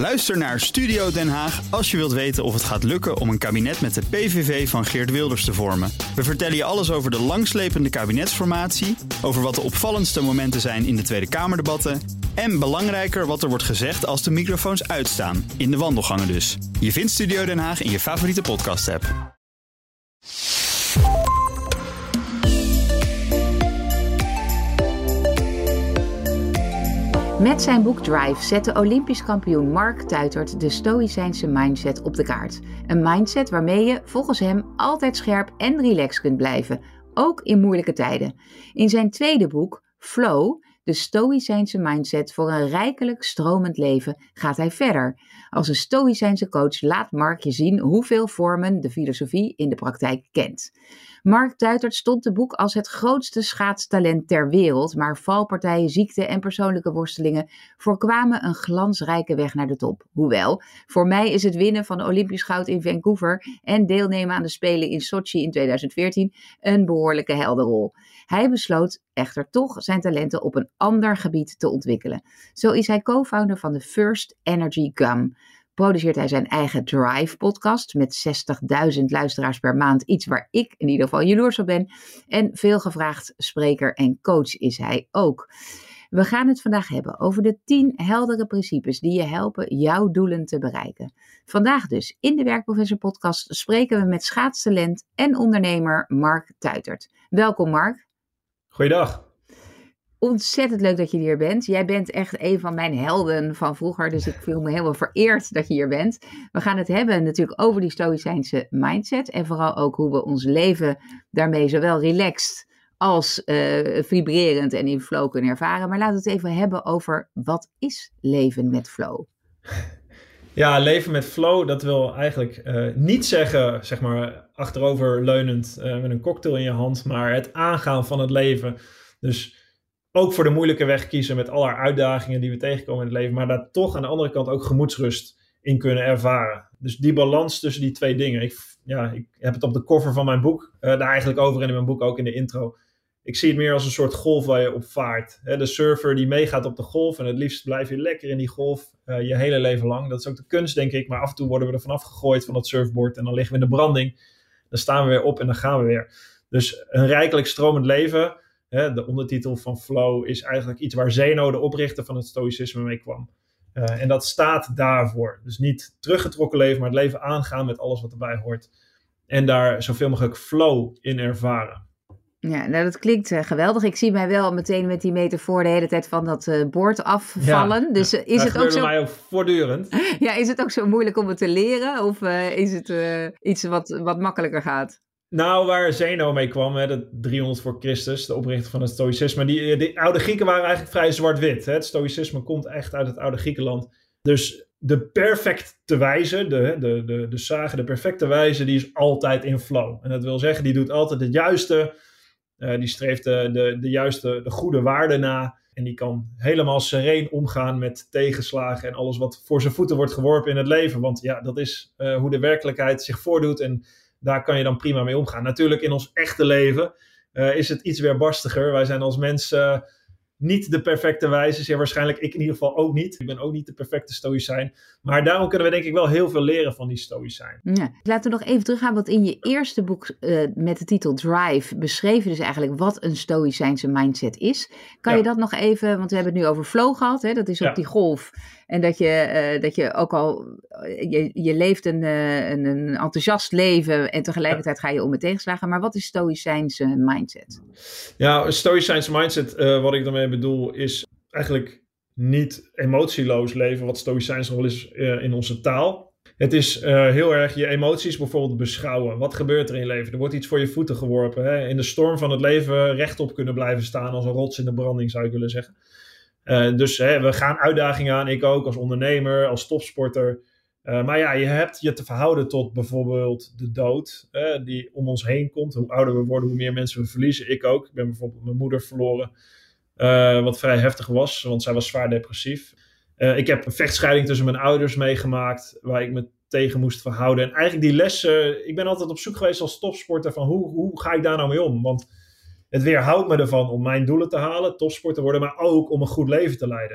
Luister naar Studio Den Haag als je wilt weten of het gaat lukken om een kabinet met de PVV van Geert Wilders te vormen. We vertellen je alles over de langslepende kabinetsformatie, over wat de opvallendste momenten zijn in de Tweede Kamerdebatten en belangrijker wat er wordt gezegd als de microfoons uitstaan, in de wandelgangen dus. Je vindt Studio Den Haag in je favoriete podcast-app. Met zijn boek Drive zette Olympisch kampioen Mark Tuitert de stoïcijnse mindset op de kaart. Een mindset waarmee je, volgens hem, altijd scherp en relaxed kunt blijven, ook in moeilijke tijden. In zijn tweede boek, Flow, de stoïcijnse mindset voor een rijkelijk stromend leven, gaat hij verder. Als een stoïcijnse coach laat Mark je zien hoeveel vormen de filosofie in de praktijk kent. Mark Tuitert stond te boek als het grootste schaatstalent ter wereld, maar valpartijen, ziekte en persoonlijke worstelingen voorkwamen een glansrijke weg naar de top. Hoewel, voor mij is het winnen van Olympisch goud in Vancouver en deelnemen aan de Spelen in Sochi in 2014 een behoorlijke heldenrol. Hij besloot echter toch zijn talenten op een ander gebied te ontwikkelen. Zo is hij co-founder van de First Energy Gum. Produceert hij zijn eigen Drive-podcast met 60.000 luisteraars per maand. Iets waar ik in ieder geval jaloers op ben. En veelgevraagd spreker en coach is hij ook. We gaan het vandaag hebben over de 10 heldere principes die je helpen jouw doelen te bereiken. Vandaag dus in de Werkprofessor podcast spreken we met schaatstalent en ondernemer Mark Tuitert. Welkom Mark. Goeiedag. Ontzettend leuk dat je hier bent. Jij bent echt een van mijn helden van vroeger, dus ik voel me helemaal vereerd dat je hier bent. We gaan het hebben natuurlijk over die stoïcijnse mindset en vooral ook hoe we ons leven daarmee zowel relaxed als vibrerend en in flow kunnen ervaren. Maar laten we het even hebben over wat is leven met flow? Ja, leven met flow, dat wil eigenlijk niet zeggen, zeg maar, achteroverleunend met een cocktail in je hand, maar het aangaan van het leven. Dus ook voor de moeilijke weg kiezen met al haar uitdagingen die we tegenkomen in het leven, maar daar toch aan de andere kant ook gemoedsrust in kunnen ervaren. Dus die balans tussen die twee dingen. Ik heb het op de cover van mijn boek daar eigenlijk over en in mijn boek ook in de intro. Ik zie het meer als een soort golf waar je op vaart. De surfer die meegaat op de golf en het liefst blijf je lekker in die golf je hele leven lang. Dat is ook de kunst, denk ik, maar af en toe worden we er vanaf gegooid van dat surfboard en dan liggen we in de branding. Dan staan we weer op en dan gaan we weer. Dus een rijkelijk stromend leven. De ondertitel van Flow is eigenlijk iets waar Zeno, de oprichter van het stoïcisme, mee kwam. En dat staat daarvoor. Dus niet teruggetrokken leven, maar het leven aangaan met alles wat erbij hoort. En daar zoveel mogelijk flow in ervaren. Ja, nou dat klinkt geweldig. Ik zie mij wel meteen met die metafoor de hele tijd van dat bord afvallen. Ja, dus is het ook zo? Mij ook voortdurend. Ja, is het ook zo moeilijk om het te leren? Of is het iets wat makkelijker gaat? Nou, waar Zeno mee kwam, de 300 voor Christus, de oprichter van het stoïcisme. Die oude Grieken waren eigenlijk vrij zwart-wit. Het stoïcisme komt echt uit het oude Griekenland. Dus de perfecte wijze, de sage, de perfecte wijze, die is altijd in flow. En dat wil zeggen, die doet altijd het juiste. Die streeft de goede waarden na. En die kan helemaal sereen omgaan met tegenslagen en alles wat voor zijn voeten wordt geworpen in het leven. Want ja, dat is hoe de werkelijkheid zich voordoet en daar kan je dan prima mee omgaan. Natuurlijk in ons echte leven is het iets weerbarstiger. Wij zijn als mensen niet de perfecte wijzes. Ja, waarschijnlijk ik in ieder geval ook niet. Ik ben ook niet de perfecte stoïcijn. Maar daarom kunnen we denk ik wel heel veel leren van die stoïcijn. Ja, laten we nog even teruggaan. Want in je eerste boek met de titel Drive beschreef je dus eigenlijk wat een stoïcijnse mindset is. Kan je dat nog even, want we hebben het nu over flow gehad. Hè? Dat is op die golf. En dat je ook al, je leeft een enthousiast leven en tegelijkertijd ga je om met tegenslagen. Maar wat is stoïcijnse mindset? Ja, een stoïcijnse mindset, wat ik daarmee bedoel, is eigenlijk niet emotieloos leven, wat stoïcijns rol is in onze taal. Het is heel erg je emoties bijvoorbeeld beschouwen. Wat gebeurt er in je leven? Er wordt iets voor je voeten geworpen. Hè? In de storm van het leven rechtop kunnen blijven staan als een rots in de branding, zou ik willen zeggen. Dus we gaan uitdagingen aan, ik ook als ondernemer, als topsporter. Maar ja, je hebt je te verhouden tot bijvoorbeeld de dood die om ons heen komt. Hoe ouder we worden, hoe meer mensen we verliezen. Ik ook. Ik ben bijvoorbeeld mijn moeder verloren, wat vrij heftig was, want zij was zwaar depressief. Ik heb een vechtscheiding tussen mijn ouders meegemaakt, waar ik me tegen moest verhouden. En eigenlijk die lessen, ik ben altijd op zoek geweest als topsporter van hoe ga ik daar nou mee om? Want het weerhoudt me ervan om mijn doelen te halen, topsporter worden, maar ook om een goed leven te leiden.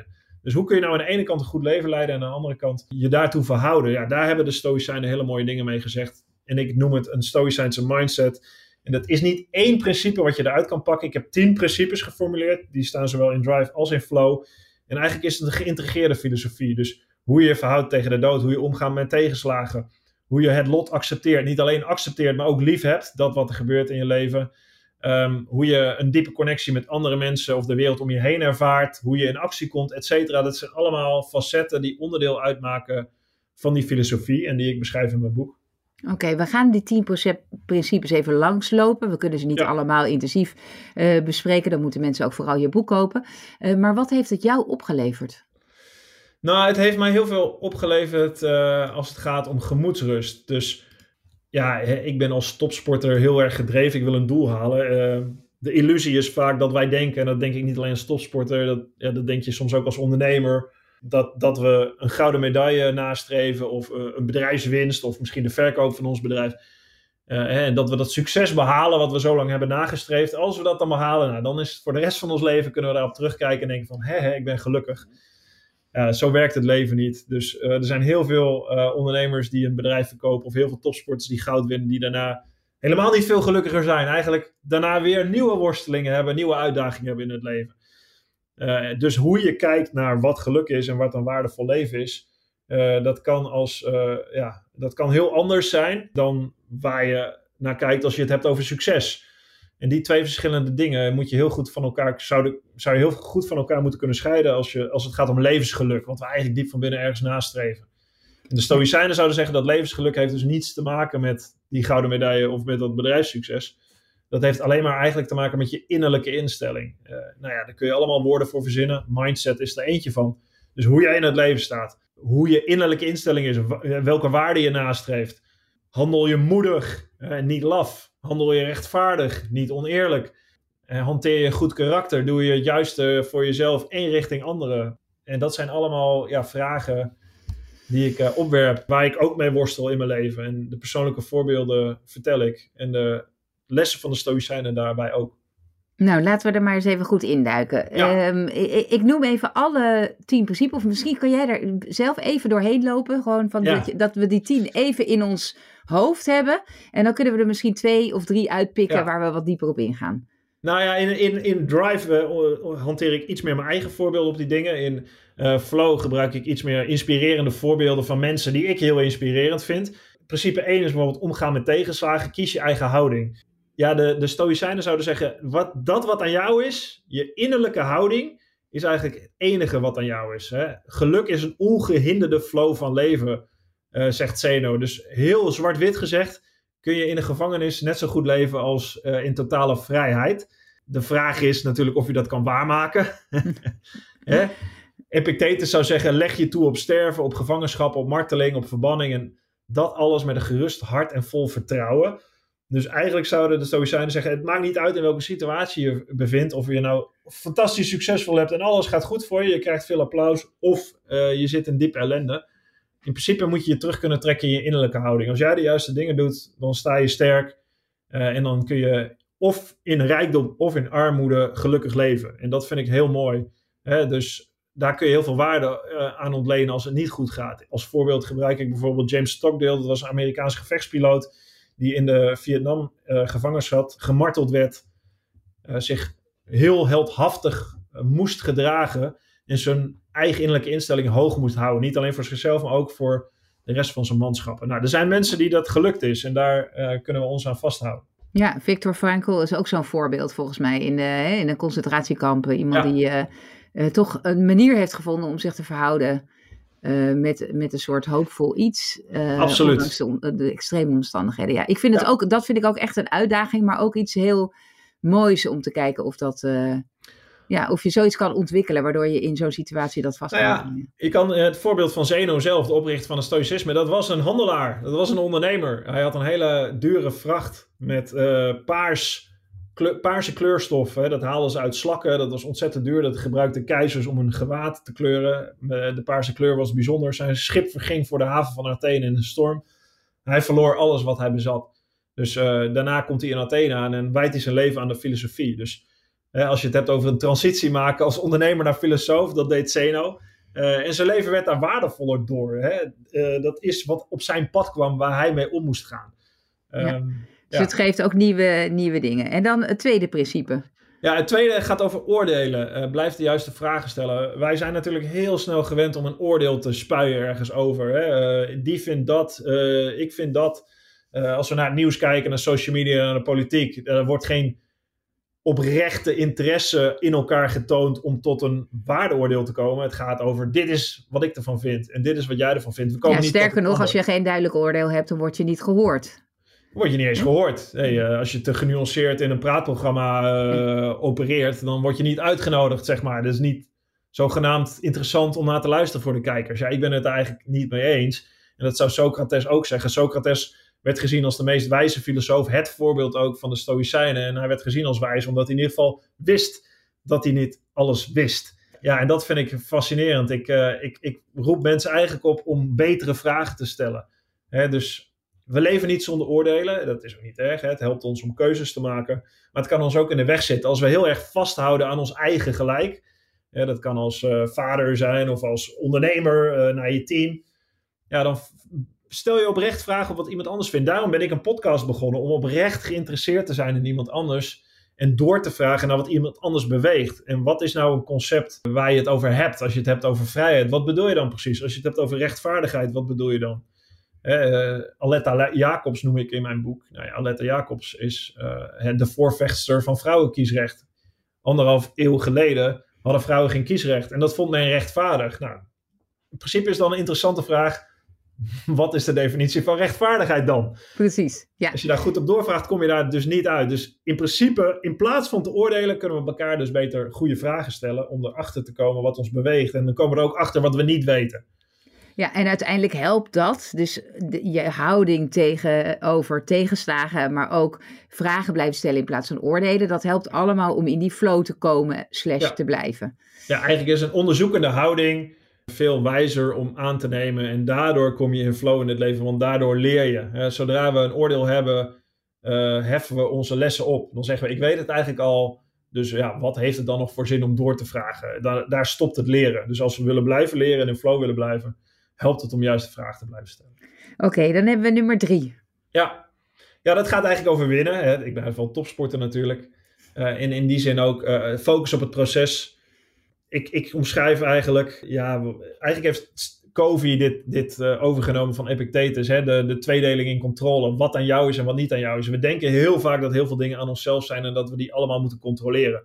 Dus hoe kun je nou aan de ene kant een goed leven leiden en aan de andere kant je daartoe verhouden? Ja, daar hebben de Stoïcijnen hele mooie dingen mee gezegd. En ik noem het een Stoïcijnse mindset. En dat is niet één principe wat je eruit kan pakken. Ik heb 10 principes geformuleerd. Die staan zowel in Drive als in Flow. En eigenlijk is het een geïntegreerde filosofie. Dus hoe je je verhoudt tegen de dood. Hoe je omgaat met tegenslagen. Hoe je het lot accepteert. Niet alleen accepteert, maar ook lief hebt. Dat wat er gebeurt in je leven. Hoe je een diepe connectie met andere mensen of de wereld om je heen ervaart. Hoe je in actie komt, et cetera. Dat zijn allemaal facetten die onderdeel uitmaken van die filosofie. En die ik beschrijf in mijn boek. Oké, we gaan die 10 principes even langslopen. We kunnen ze niet allemaal intensief bespreken. Dan moeten mensen ook vooral je boek kopen. Maar wat heeft het jou opgeleverd? Nou, het heeft mij heel veel opgeleverd als het gaat om gemoedsrust. Dus ja, ik ben als topsporter heel erg gedreven. Ik wil een doel halen. De illusie is vaak dat wij denken, en dat denk ik niet alleen als topsporter, dat denk je soms ook als ondernemer, dat we een gouden medaille nastreven of een bedrijfswinst of misschien de verkoop van ons bedrijf. En dat we dat succes behalen wat we zo lang hebben nagestreefd. Als we dat dan behalen, nou, dan is het voor de rest van ons leven kunnen we daarop terugkijken en denken van, ik ben gelukkig. Zo werkt het leven niet. Dus er zijn heel veel ondernemers die een bedrijf verkopen of heel veel topsporters die goud winnen, die daarna helemaal niet veel gelukkiger zijn. Eigenlijk daarna weer nieuwe worstelingen hebben, nieuwe uitdagingen hebben in het leven. Dus hoe je kijkt naar wat geluk is en wat een waardevol leven is, dat kan heel anders zijn dan waar je naar kijkt als je het hebt over succes. En die 2 verschillende dingen moet je heel goed van elkaar, zou je heel goed van elkaar moeten kunnen scheiden als het gaat om levensgeluk, wat we eigenlijk diep van binnen ergens nastreven. En de Stoïcijnen zouden zeggen dat levensgeluk heeft dus niets te maken met die gouden medaille of met dat bedrijfssucces. Dat heeft alleen maar eigenlijk te maken met je innerlijke instelling. Daar kun je allemaal woorden voor verzinnen. Mindset is er eentje van. Dus hoe jij in het leven staat. Hoe je innerlijke instelling is. Welke waarden je nastreeft. Handel je moedig, niet laf. Handel je rechtvaardig, niet oneerlijk. Hanteer je een goed karakter. Doe je het juiste voor jezelf en richting anderen. En dat zijn allemaal vragen die ik opwerp. Waar ik ook mee worstel in mijn leven. En de persoonlijke voorbeelden vertel ik. En de lessen van de Stoïcijnen daarbij ook. Nou, laten we er maar eens even goed induiken. Ja. Ik noem even alle 10 principes. Of misschien kan jij er zelf even doorheen lopen. Gewoon van dat we die 10 even in ons hoofd hebben. En dan kunnen we er misschien 2 of 3 uitpikken waar we wat dieper op ingaan. Nou ja, in Drive hanteer ik iets meer mijn eigen voorbeelden op die dingen. In Flow gebruik ik iets meer inspirerende voorbeelden van mensen die ik heel inspirerend vind. Principe 1 is bijvoorbeeld omgaan met tegenslagen. Kies je eigen houding. Ja, de Stoïcijnen zouden zeggen, wat aan jou is, je innerlijke houding, is eigenlijk het enige wat aan jou is. Hè? Geluk is een ongehinderde flow van leven, zegt Zeno. Dus heel zwart-wit gezegd, kun je in een gevangenis net zo goed leven als in totale vrijheid. De vraag is natuurlijk of je dat kan waarmaken. Epictetus zou zeggen, leg je toe op sterven, op gevangenschap, op marteling, op verbanning. En dat alles met een gerust hart en vol vertrouwen. Dus eigenlijk zouden de Stoïcijnen zeggen, het maakt niet uit in welke situatie je bevindt. Of je nou fantastisch succesvol hebt en alles gaat goed voor je. Je krijgt veel applaus of je zit in diepe ellende. In principe moet je je terug kunnen trekken in je innerlijke houding. Als jij de juiste dingen doet, dan sta je sterk. En dan kun je of in rijkdom of in armoede gelukkig leven. En dat vind ik heel mooi. Dus daar kun je heel veel waarde aan ontlenen als het niet goed gaat. Als voorbeeld gebruik ik bijvoorbeeld James Stockdale. Dat was een Amerikaanse gevechtspiloot die in de Vietnam gevangen zat, gemarteld werd, zich heel heldhaftig moest gedragen en zijn eigen innerlijke instelling hoog moest houden. Niet alleen voor zichzelf, maar ook voor de rest van zijn manschappen. Nou, er zijn mensen die dat gelukt is en daar kunnen we ons aan vasthouden. Ja, Viktor Frankl is ook zo'n voorbeeld volgens mij in de concentratiekampen. Iemand die toch een manier heeft gevonden om zich te verhouden met een soort hoopvol iets. Absoluut. Ondanks de extreme omstandigheden. Ja, ik vind het ook, dat vind ik ook echt een uitdaging, maar ook iets heel moois om te kijken of dat of je zoiets kan ontwikkelen, waardoor je in zo'n situatie dat vast kan brengen. Je kan het voorbeeld van Zeno zelf, de oprichter van het stoïcisme, dat was een handelaar, dat was een ondernemer. Hij had een hele dure vracht met paarse kleurstof. Dat haalden ze uit slakken, dat was ontzettend duur. Dat gebruikten keizers om hun gewaad te kleuren. De paarse kleur was bijzonder. Zijn schip verging voor de haven van Athene in een storm. Hij verloor alles wat hij bezat. Dus daarna komt hij in Athene aan en wijdt hij zijn leven aan de filosofie. Dus als je het hebt over een transitie maken als ondernemer naar filosoof, dat deed Zeno. En zijn leven werd daar waardevoller door. Hè? Dat is wat op zijn pad kwam waar hij mee om moest gaan. Dus het geeft ook nieuwe dingen. En dan het tweede principe. Ja, het tweede gaat over oordelen. Blijf de juiste vragen stellen. Wij zijn natuurlijk heel snel gewend om een oordeel te spuien ergens over. Hè? Die vindt dat, ik vind dat. Als we naar het nieuws kijken, naar social media, naar de politiek, er wordt geen oprechte interesse in elkaar getoond om tot een waardeoordeel te komen. Het gaat over, dit is wat ik ervan vind en dit is wat jij ervan vindt. We komen niet sterker nog, als je geen duidelijk oordeel hebt, dan word je niet gehoord. Word je niet eens gehoord. Hey, als je te genuanceerd in een praatprogramma opereert, dan word je niet uitgenodigd, zeg maar. Dat is niet zogenaamd interessant om naar te luisteren voor de kijkers. Ja, ik ben het daar eigenlijk niet mee eens. En dat zou Socrates ook zeggen. Socrates werd gezien als de meest wijze filosoof, het voorbeeld ook van de Stoïcijnen. En hij werd gezien als wijs, omdat hij in ieder geval wist dat hij niet alles wist. Ja, en dat vind ik fascinerend. Ik roep mensen eigenlijk op om betere vragen te stellen. Dus we leven niet zonder oordelen. Dat is ook niet erg. Het helpt ons om keuzes te maken. Maar het kan ons ook in de weg zitten. Als we heel erg vasthouden aan ons eigen gelijk. Dat kan als vader zijn of als ondernemer naar je team. Ja, dan stel je oprecht vragen op wat iemand anders vindt. Daarom ben ik een podcast begonnen. Om oprecht geïnteresseerd te zijn in iemand anders. En door te vragen naar wat iemand anders beweegt. En wat is nou een concept waar je het over hebt? Als je het hebt over vrijheid, wat bedoel je dan precies? Als je het hebt over rechtvaardigheid, wat bedoel je dan? Aletta Jacobs noem ik in mijn boek. Nou ja, Aletta Jacobs is de voorvechtster van vrouwenkiesrecht. 1,5 eeuw geleden hadden vrouwen geen kiesrecht. En dat vond men rechtvaardig. Nou, in principe is dan een interessante vraag. Wat is de definitie van rechtvaardigheid dan? Precies, ja. Als je daar goed op doorvraagt, kom je daar dus niet uit. Dus in principe, in plaats van te oordelen, kunnen we elkaar dus beter goede vragen stellen om erachter te komen wat ons beweegt. En dan komen we er ook achter wat we niet weten. Ja, en uiteindelijk helpt dat, dus je houding tegenover tegenslagen, maar ook vragen blijven stellen in plaats van oordelen. Dat helpt allemaal om in die flow te komen / te blijven. Ja, eigenlijk is een onderzoekende houding veel wijzer om aan te nemen. En daardoor kom je in flow in het leven, want daardoor leer je. Zodra we een oordeel hebben, heffen we onze lessen op. Dan zeggen we, ik weet het eigenlijk al. Dus ja, wat heeft het dan nog voor zin om door te vragen? Daar stopt het leren. Dus als we willen blijven leren en in flow willen blijven, helpt het om juist de vraag te blijven stellen. Oké, dan hebben we nummer 3. Ja, dat gaat eigenlijk over winnen. Ik ben wel topsporter natuurlijk. En in die zin ook focus op het proces. Ik omschrijf eigenlijk, eigenlijk heeft Covey dit overgenomen van Epictetus. De tweedeling in controle. Wat aan jou is en wat niet aan jou is. We denken heel vaak dat heel veel dingen aan onszelf zijn en dat we die allemaal moeten controleren.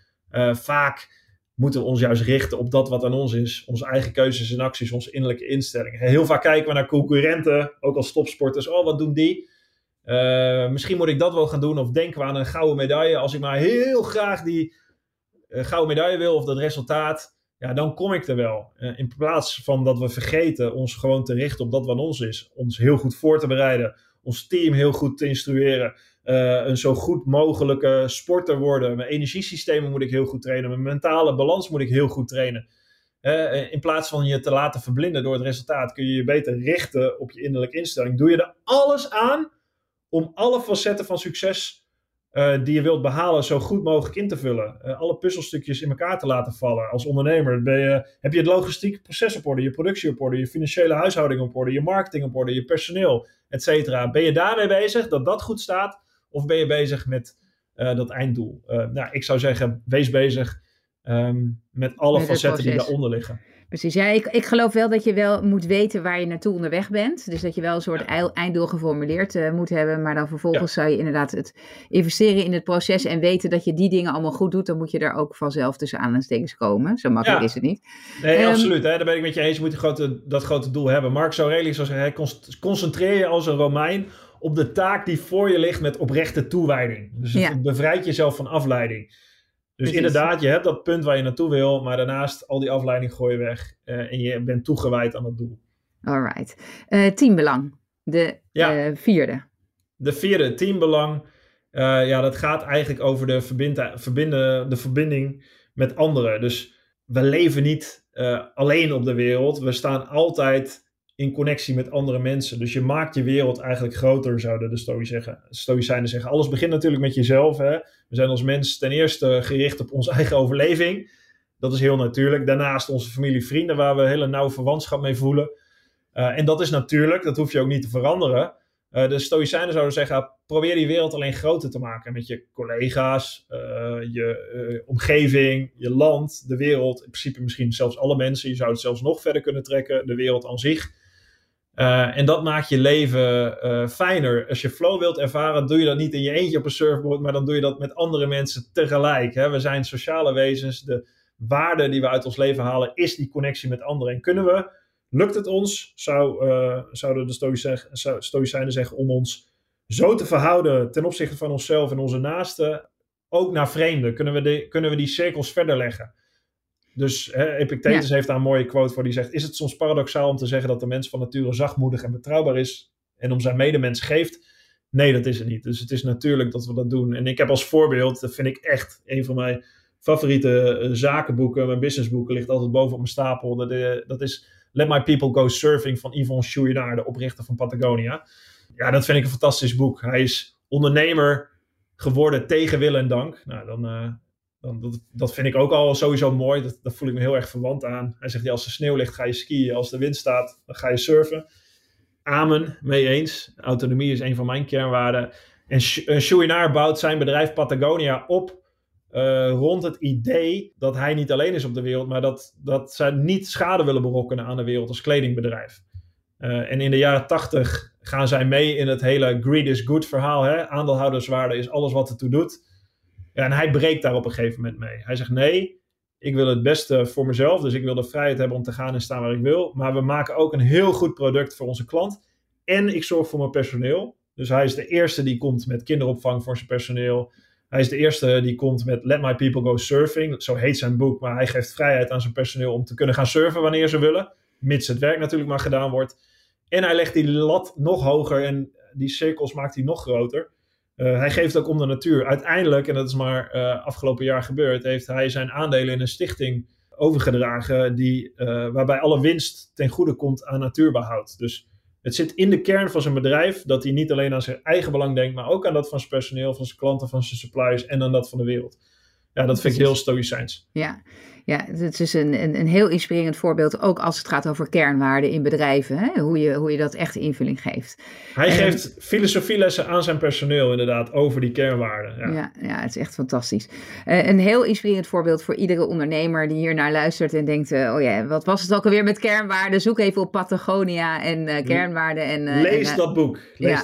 Vaak moeten we ons juist richten op dat wat aan ons is. Onze eigen keuzes en acties, onze innerlijke instellingen. Heel vaak kijken we naar concurrenten, ook als topsporters. Oh, wat doen die? Misschien moet ik dat wel gaan doen. Of denken we aan een gouden medaille. Als ik maar heel graag die gouden medaille wil of dat resultaat, ja, dan kom ik er wel. In plaats van dat we vergeten ons gewoon te richten op dat wat ons is. Ons heel goed voor te bereiden. Ons team heel goed te instrueren. Een zo goed mogelijke sporter worden. Mijn energiesystemen moet ik heel goed trainen. Mijn mentale balans moet ik heel goed trainen. In plaats van je te laten verblinden door het resultaat, kun je je beter richten op je innerlijke instelling. Doe je er alles aan om alle facetten van succes die je wilt behalen zo goed mogelijk in te vullen. Alle puzzelstukjes in elkaar te laten vallen. Als ondernemer heb je het logistieke proces op orde, je productie op orde, je financiële huishouding op orde, je marketing op orde, je personeel, et cetera. Ben je daarmee bezig dat dat goed staat? Of ben je bezig met dat einddoel? Ik zou zeggen, wees bezig met alle facetten die daaronder liggen. Precies, ja, ik geloof wel dat je wel moet weten waar je naartoe onderweg bent. Dus dat je wel een soort einddoel geformuleerd moet hebben. Maar dan vervolgens zou je inderdaad het investeren in het proces en weten dat je die dingen allemaal goed doet. Dan moet je daar ook vanzelf tussen aanhalingstekens komen. Zo makkelijk is het niet. Nee, absoluut. Daar ben ik met je eens. Je moet dat grote doel hebben. Marcus Aurelius zou zeggen, concentreer je als een Romein op de taak die voor je ligt met oprechte toewijding. Dus het bevrijdt jezelf van afleiding. Dus inderdaad, je hebt dat punt waar je naartoe wil, maar daarnaast al die afleiding gooi je weg en je bent toegewijd aan het doel. Alright. Teambelang, de vierde. De vierde, teambelang. Dat gaat eigenlijk over de verbinding met anderen. Dus we leven niet alleen op de wereld. We staan altijd in connectie met andere mensen. Dus je maakt je wereld eigenlijk groter, zouden de Stoïcijnen zeggen. Alles begint natuurlijk met jezelf. Hè? We zijn als mens ten eerste gericht op onze eigen overleving. Dat is heel natuurlijk. Daarnaast onze familie, vrienden, waar we een hele nauwe verwantschap mee voelen. En dat is natuurlijk, dat hoef je ook niet te veranderen. De Stoïcijnen zouden zeggen, probeer die wereld alleen groter te maken. Met je collega's, je omgeving, je land, de wereld. In principe misschien zelfs alle mensen. Je zou het zelfs nog verder kunnen trekken, de wereld aan zich. En dat maakt je leven fijner. Als je flow wilt ervaren, doe je dat niet in je eentje op een surfboard, maar dan doe je dat met andere mensen tegelijk. Hè? We zijn sociale wezens. De waarde die we uit ons leven halen is die connectie met anderen. En lukt het ons, zouden de Stoïcijnen zeggen, om ons zo te verhouden ten opzichte van onszelf en onze naasten, ook naar vreemden, kunnen we die cirkels verder leggen. Dus Epictetus heeft daar een mooie quote voor, die zegt, is het soms paradoxaal om te zeggen dat de mens van nature zachtmoedig en betrouwbaar is en om zijn medemens geeft? Nee, dat is het niet. Dus het is natuurlijk dat we dat doen. En ik heb als voorbeeld, dat vind ik echt een van mijn favoriete zakenboeken, mijn businessboeken ligt altijd boven op mijn stapel. Dat is Let My People Go Surfing van Yvon Chouinard, de oprichter van Patagonia. Ja, dat vind ik een fantastisch boek. Hij is ondernemer geworden tegen wil en dank. Nou, dat vind ik ook al sowieso mooi. Dat voel ik me heel erg verwant aan. Hij zegt, als er sneeuw ligt, ga je skiën. Als de wind staat, dan ga je surfen. Amen, mee eens. Autonomie is een van mijn kernwaarden. En Chouinard bouwt zijn bedrijf Patagonia op rond het idee dat hij niet alleen is op de wereld, maar dat zij niet schade willen berokkenen aan de wereld als kledingbedrijf. En in de jaren 80 gaan zij mee in het hele greed is good verhaal. Hè? Aandeelhouderswaarde is alles wat ertoe doet. Ja, en hij breekt daar op een gegeven moment mee. Hij zegt, nee, ik wil het beste voor mezelf, dus ik wil de vrijheid hebben om te gaan en staan waar ik wil. Maar we maken ook een heel goed product voor onze klant. En ik zorg voor mijn personeel. Dus hij is de eerste die komt met kinderopvang voor zijn personeel. Hij is de eerste die komt met Let My People Go Surfing. Zo heet zijn boek, maar hij geeft vrijheid aan zijn personeel om te kunnen gaan surfen wanneer ze willen. Mits het werk natuurlijk maar gedaan wordt. En hij legt die lat nog hoger en die cirkels maakt hij nog groter. Hij geeft ook om de natuur. Uiteindelijk, en dat is maar afgelopen jaar gebeurd, heeft hij zijn aandelen in een stichting overgedragen waarbij alle winst ten goede komt aan natuurbehoud. Dus het zit in de kern van zijn bedrijf dat hij niet alleen aan zijn eigen belang denkt, maar ook aan dat van zijn personeel, van zijn klanten, van zijn suppliers en aan dat van de wereld. Ja, dat vind ik heel stoïcijns. Ja, het is een heel inspirerend voorbeeld, ook als het gaat over kernwaarden in bedrijven, hè? Hoe je dat echt invulling geeft. Hij geeft filosofielessen aan zijn personeel inderdaad over die kernwaarden. Ja, het is echt fantastisch. Een heel inspirerend voorbeeld voor iedere ondernemer die hier naar luistert en denkt, wat was het ook alweer met kernwaarden? Zoek even op Patagonia en kernwaarden. Lees dat boek. Ja.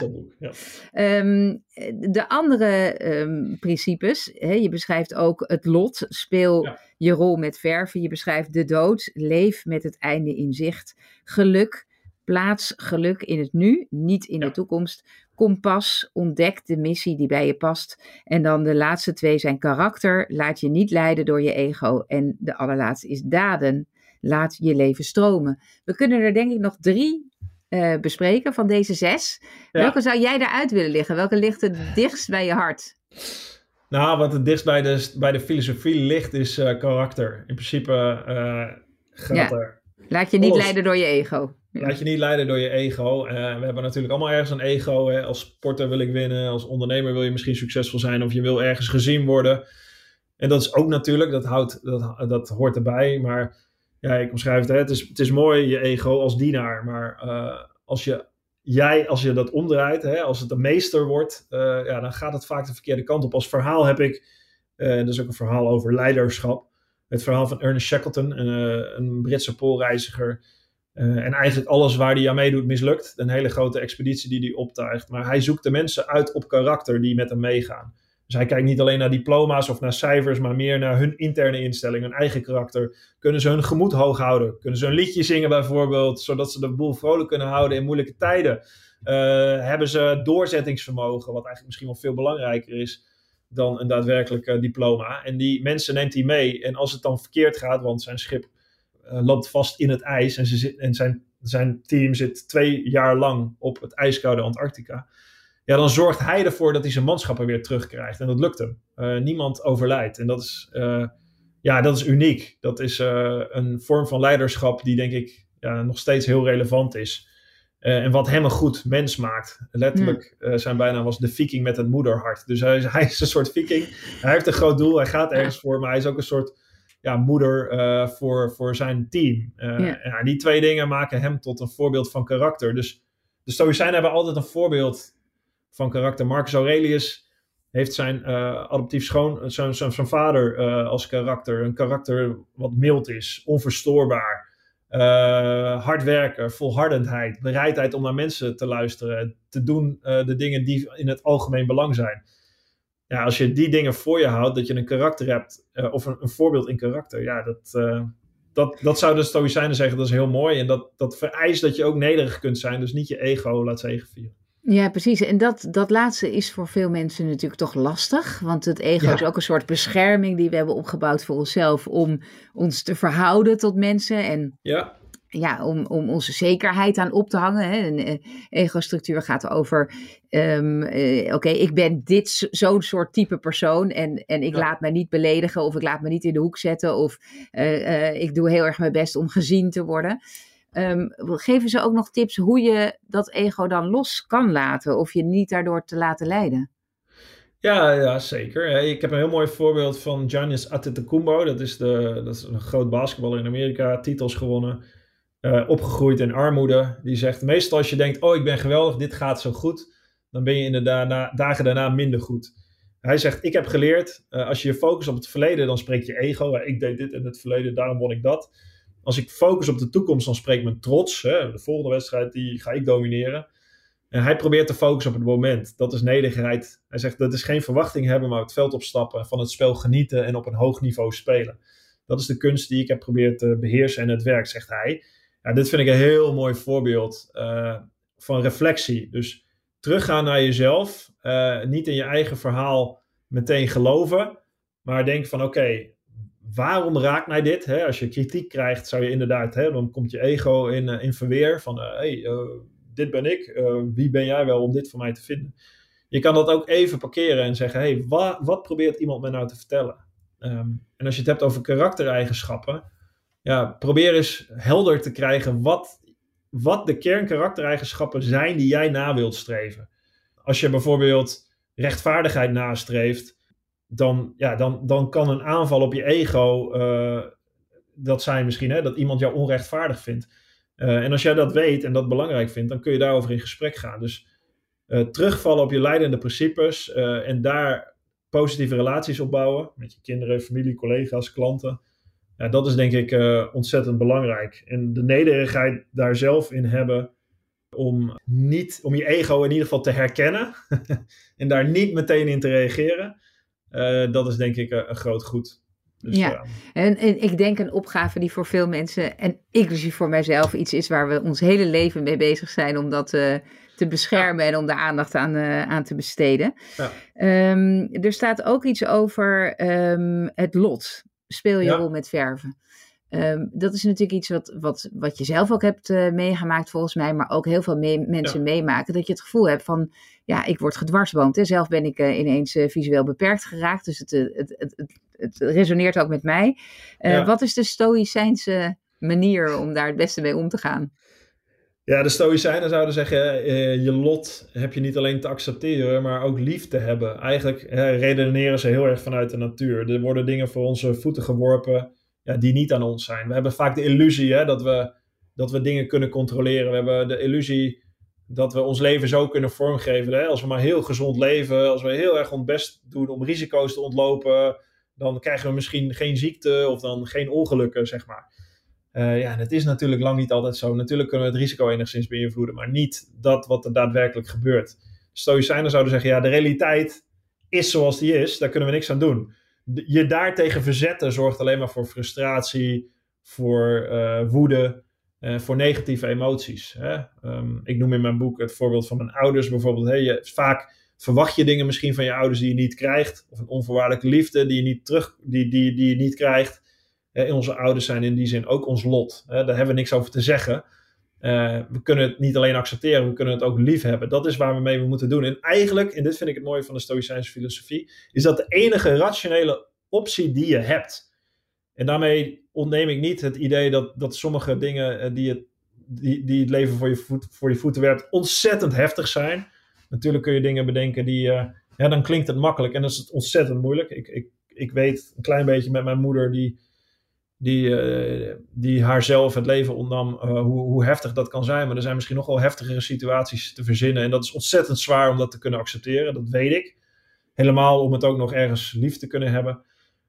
De andere principes, je beschrijft ook het lot, speel je rol met verven, je beschrijft de dood, leef met het einde in zicht, geluk, plaats geluk in het nu, niet in de toekomst, kompas, ontdek de missie die bij je past en dan de laatste 2 zijn karakter, laat je niet leiden door je ego en de allerlaatste is daden, laat je leven stromen. We kunnen er denk ik nog 3 bespreken van deze 6. Ja. Welke zou jij daaruit willen liggen? Welke ligt het dichtst bij je hart? Nou, wat het dichtst bij de filosofie ligt is karakter. In principe gaat er... Laat je niet leiden door je ego. Laat je niet leiden door je ego. We hebben natuurlijk allemaal ergens een ego. Hè? Als sporter wil ik winnen. Als ondernemer wil je misschien succesvol zijn. Of je wil ergens gezien worden. En dat is ook natuurlijk. Dat hoort erbij. Maar ja, ik omschrijf het. Het is mooi, je ego als dienaar. Maar als je dat omdraait, als het een meester wordt, dan gaat het vaak de verkeerde kant op. Als verhaal heb ik, dat is ook een verhaal over leiderschap. Het verhaal van Ernest Shackleton, een Britse poolreiziger. En eigenlijk alles waar hij aan meedoet mislukt. Een hele grote expeditie die hij optuigt. Maar hij zoekt de mensen uit op karakter die met hem meegaan. Dus hij kijkt niet alleen naar diploma's of naar cijfers, maar meer naar hun interne instelling, hun eigen karakter. Kunnen ze hun gemoed hoog houden? Kunnen ze een liedje zingen bijvoorbeeld, zodat ze de boel vrolijk kunnen houden in moeilijke tijden? Hebben ze doorzettingsvermogen, wat eigenlijk misschien wel veel belangrijker is dan een daadwerkelijk diploma. En die mensen neemt hij mee. En als het dan verkeerd gaat, want zijn schip loopt vast in het ijs en zijn team zit 2 jaar lang op het ijskoude Antarctica. Ja, dan zorgt hij ervoor dat hij zijn manschappen weer terugkrijgt. En dat lukt hem. Niemand overlijdt. En dat is uniek. Dat is een vorm van leiderschap die denk ik nog steeds heel relevant is. En wat hem een goed mens maakt. Letterlijk, zijn bijnaam was de viking met het moederhart. Dus hij is een soort viking. Hij heeft een groot doel. Hij gaat ergens voor. Maar hij is ook een soort moeder voor zijn team. Ja, die 2 dingen maken hem tot een voorbeeld van karakter. Dus de Stoïcijnen hebben altijd een voorbeeld van karakter. Marcus Aurelius heeft zijn adoptief zijn vader als karakter. Een karakter wat mild is, onverstoorbaar. Hard werken, volhardendheid, bereidheid om naar mensen te luisteren, te doen de dingen die in het algemeen belang zijn. Ja, als je die dingen voor je houdt, dat je een karakter hebt, of een voorbeeld in karakter, ja, dat zouden de Stoïcijnen zeggen, dat is heel mooi. En dat vereist dat je ook nederig kunt zijn, dus niet je ego laat zegevieren. Ja, precies. En dat laatste is voor veel mensen natuurlijk toch lastig. Want het ego is ook een soort bescherming die we hebben opgebouwd voor onszelf om ons te verhouden tot mensen. En om onze zekerheid aan op te hangen. Hè. Een ego-structuur gaat over, ik ben zo'n soort type persoon en ik laat mij niet beledigen of ik laat me niet in de hoek zetten of ik doe heel erg mijn best om gezien te worden. Geven ze ook nog tips hoe je dat ego dan los kan laten of je niet daardoor te laten leiden? Ja, zeker. Ik heb een heel mooi voorbeeld van Giannis Antetokounmpo. Dat is een groot basketballer in Amerika, titels gewonnen, opgegroeid in armoede. Die zegt, meestal als je denkt, ik ben geweldig, dit gaat zo goed, dan ben je in de dagen daarna minder goed. Hij zegt, ik heb geleerd, als je je focust op het verleden, dan spreekt je ego. Ik deed dit in het verleden, daarom won ik dat. Als ik focus op de toekomst, dan spreekt mijn trots. De volgende wedstrijd, die ga ik domineren. En hij probeert te focussen op het moment. Dat is nederigheid. Hij zegt, dat is geen verwachting hebben, maar het veld opstappen, van het spel genieten en op een hoog niveau spelen. Dat is de kunst die ik heb geprobeerd te beheersen en het werk, zegt hij. Ja, dit vind ik een heel mooi voorbeeld van reflectie. Dus teruggaan naar jezelf. Niet in je eigen verhaal meteen geloven. Maar denk van oké, waarom raakt mij dit? Hè? Als je kritiek krijgt, zou je inderdaad, dan komt je ego in verweer van dit ben ik. Wie ben jij wel om dit van mij te vinden? Je kan dat ook even parkeren en zeggen, wat probeert iemand mij nou te vertellen? En als je het hebt over karaktereigenschappen, probeer eens helder te krijgen wat de kernkaraktereigenschappen zijn die jij na wilt streven. Als je bijvoorbeeld rechtvaardigheid nastreeft, dan kan een aanval op je ego, dat zijn misschien dat iemand jou onrechtvaardig vindt. En als jij dat weet en dat belangrijk vindt, dan kun je daarover in gesprek gaan. Dus terugvallen op je leidende principes en daar positieve relaties opbouwen met je kinderen, familie, collega's, klanten. Ja, dat is denk ik ontzettend belangrijk. En de nederigheid daar zelf in hebben om je ego in ieder geval te herkennen en daar niet meteen in te reageren. Dat is denk ik een groot goed. Dus, en ik denk een opgave die voor veel mensen, en inclusief voor mijzelf, iets is waar we ons hele leven mee bezig zijn om dat te beschermen en om daar aandacht aan te besteden. Ja. Er staat ook iets over het lot. Speel je rol met verven. Dat is natuurlijk iets wat je zelf ook hebt meegemaakt volgens mij, maar ook heel veel mensen meemaken, dat je het gevoel hebt van, ik word gedwarsboomd. Hè. Zelf ben ik ineens visueel beperkt geraakt, dus het resoneert ook met mij. Wat is de Stoïcijnse manier om daar het beste mee om te gaan? Ja, de Stoïcijnen zouden zeggen, je lot heb je niet alleen te accepteren, maar ook lief te hebben. Eigenlijk redeneren ze heel erg vanuit de natuur. Er worden dingen voor onze voeten geworpen die niet aan ons zijn. We hebben vaak de illusie dat we dingen kunnen controleren. We hebben de illusie dat we ons leven zo kunnen vormgeven. Als we maar heel gezond leven, als we heel erg ons best doen om risico's te ontlopen, dan krijgen we misschien geen ziekte of dan geen ongelukken, zeg maar. Het is natuurlijk lang niet altijd zo. Natuurlijk kunnen we het risico enigszins beïnvloeden, maar niet dat wat er daadwerkelijk gebeurt. Stoïcijnen zouden zeggen, de realiteit is zoals die is, daar kunnen we niks aan doen. Je daartegen verzetten zorgt alleen maar voor frustratie, voor woede, voor negatieve emoties. Ik noem in mijn boek het voorbeeld van mijn ouders bijvoorbeeld. Vaak verwacht je dingen misschien van je ouders die je niet krijgt, of een onvoorwaardelijke liefde die je niet krijgt. Onze ouders zijn in die zin ook ons lot. Daar hebben we niks over te zeggen. We kunnen het niet alleen accepteren, we kunnen het ook lief hebben. Dat is waar we mee moeten doen. En eigenlijk, en dit vind ik het mooie van de Stoïcijnse filosofie, is dat de enige rationele optie die je hebt. En daarmee ontneem ik niet het idee dat sommige dingen die het leven voor je voeten werpt ontzettend heftig zijn. Natuurlijk kun je dingen bedenken dan klinkt het makkelijk en dan is het ontzettend moeilijk. Ik weet een klein beetje met mijn moeder die die haarzelf het leven ontnam, hoe heftig dat kan zijn. Maar er zijn misschien nog wel heftigere situaties te verzinnen. En dat is ontzettend zwaar om dat te kunnen accepteren. Dat weet ik. Helemaal om het ook nog ergens lief te kunnen hebben.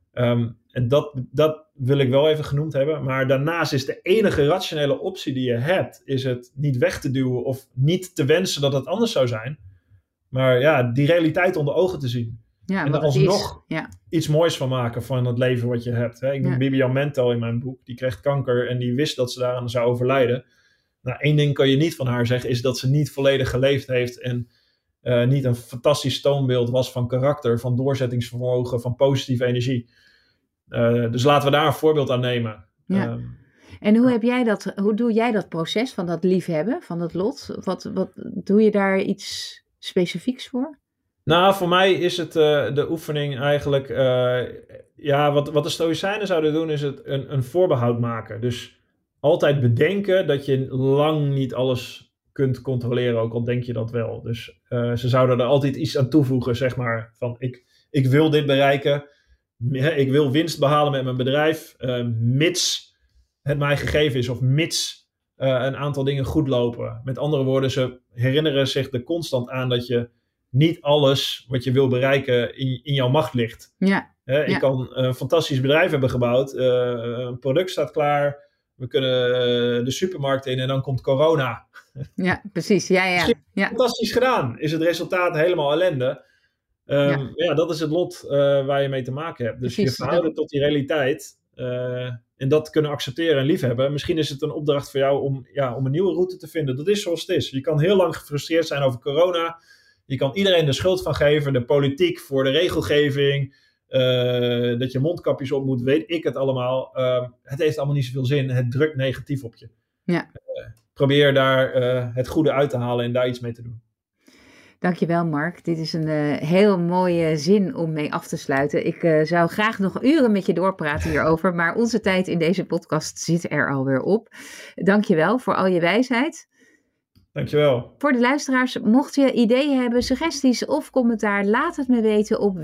En dat wil ik wel even genoemd hebben. Maar daarnaast is de enige rationele optie die je hebt, is het niet weg te duwen of niet te wensen dat het anders zou zijn. Maar ja, die realiteit onder ogen te zien. Ja, en er alsnog iets moois van maken van het leven wat je hebt. Hè? Ik noem Bibian Mentel in mijn boek. Die kreeg kanker en die wist dat ze daaraan zou overlijden. Nou, 1 ding kan je niet van haar zeggen, is dat ze niet volledig geleefd heeft en niet een fantastisch toonbeeld was van karakter, van doorzettingsvermogen, van positieve energie. Dus laten we daar een voorbeeld aan nemen. Ja. En hoe doe jij dat proces van dat liefhebben, van dat lot? Wat doe je daar iets specifieks voor? Nou, voor mij is het de oefening eigenlijk... wat de Stoïcijnen zouden doen, is het een voorbehoud maken. Dus altijd bedenken dat je lang niet alles kunt controleren, ook al denk je dat wel. Dus ze zouden er altijd iets aan toevoegen, zeg maar. Van ik wil dit bereiken. Ik wil winst behalen met mijn bedrijf. Mits het mij gegeven is. Of mits een aantal dingen goed lopen. Met andere woorden, ze herinneren zich er constant aan dat je niet alles wat je wil bereiken in jouw macht ligt. Ja. Ik kan een fantastisch bedrijf hebben gebouwd. Een product staat klaar. We kunnen de supermarkt in en dan komt corona. Ja, precies. Ja. Fantastisch gedaan. Is het resultaat helemaal ellende. Dat is het lot waar je mee te maken hebt. Dus precies, je verhouden tot die realiteit. En dat kunnen accepteren en liefhebben. Misschien is het een opdracht voor jou om een nieuwe route te vinden. Dat is zoals het is. Je kan heel lang gefrustreerd zijn over corona. Je kan iedereen de schuld van geven. De politiek voor de regelgeving. Dat je mondkapjes op moet. Weet ik het allemaal. Het heeft allemaal niet zoveel zin. Het drukt negatief op je. Ja. Probeer daar het goede uit te halen en daar iets mee te doen. Dankjewel, Mark. Dit is een heel mooie zin om mee af te sluiten. Ik zou graag nog uren met je doorpraten hierover, maar onze tijd in deze podcast zit er alweer op. Dankjewel voor al je wijsheid. Dankjewel. Voor de luisteraars, mocht je ideeën hebben, suggesties of commentaar, laat het me weten op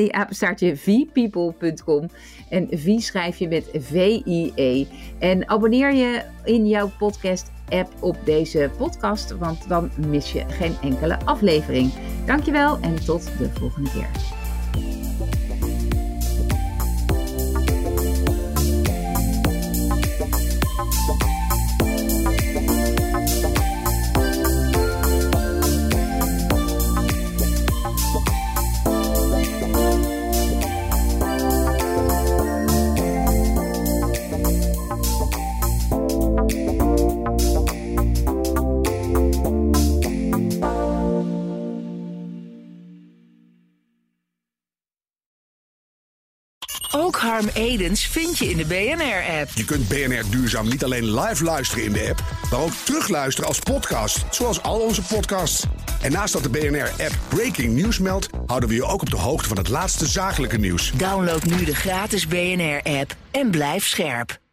wendy@vpeople.com. En V schrijf je met V-I-E. En abonneer je in jouw podcast-app op deze podcast, want dan mis je geen enkele aflevering. Dankjewel en tot de volgende keer. Ook Harm Edens vind je in de BNR-app. Je kunt BNR Duurzaam niet alleen live luisteren in de app, maar ook terugluisteren als podcast, zoals al onze podcasts. En naast dat de BNR-app Breaking News meldt, houden we je ook op de hoogte van het laatste zakelijke nieuws. Download nu de gratis BNR-app en blijf scherp.